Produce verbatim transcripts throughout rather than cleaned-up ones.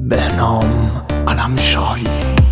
بهنام علمشاهی.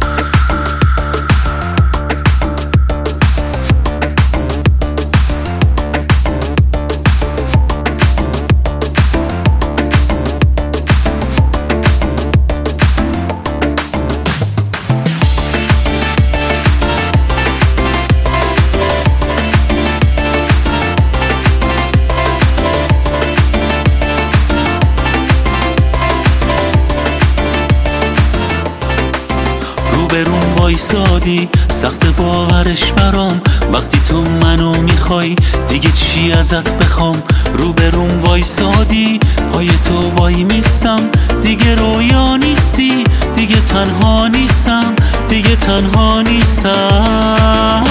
روبروم وایسادی، سخت باورش برام وقتی تو منو میخوای دیگه چی ازت بخوام. روبروم وایسادی، پای تو وای میستم، دیگه رویا نیستی، دیگه تنها نیستم، دیگه تنها نیستم.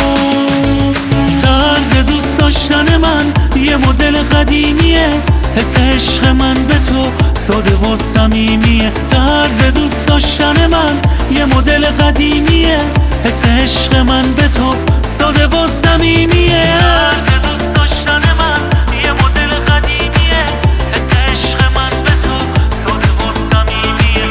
طرز دوست داشتن من یه مدل قدیمیه، حس عشق من به تو ساده و صمیمیه. طرز دوست داشتن من یه مدل قدیمیه، حس عشق من به تو ساده و صمیمیه. طرز دوست داشتن من یه مدل قدیمیه، حس عشق من به تو ساده و صمیمیه.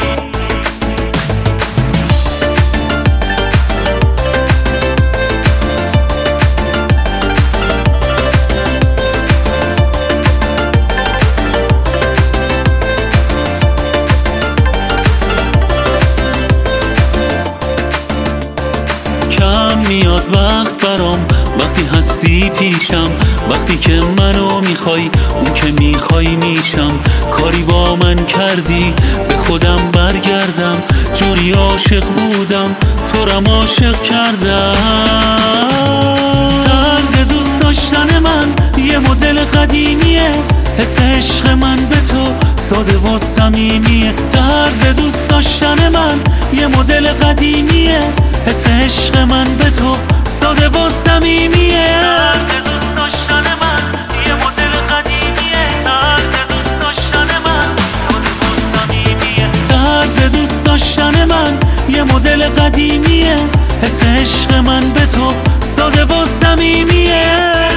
کم میاد وقت برام وقتی هستی پیشم، وقتی که منو میخوای اون که میخوای میشم. کاری با من کردی به خودم برگردم، جوری عاشق بودم تو رم عاشق کردم. طرز دوست داشتن من یه مدل قدیمیه، حس عشق من به تو ساده و صمیمیه. طرز دوست داشتن من یه مدل قدیمیه، حس عشق من به تو ساده و صمیمیه. طرز دوست داشتن من یه مدل قدیمیه، طرز دوست داشتن من ساده و صمیمیه. طرز دوست داشتن من یه مدل قدیمیه، حس عشق من به تو ساده و صمیمیه.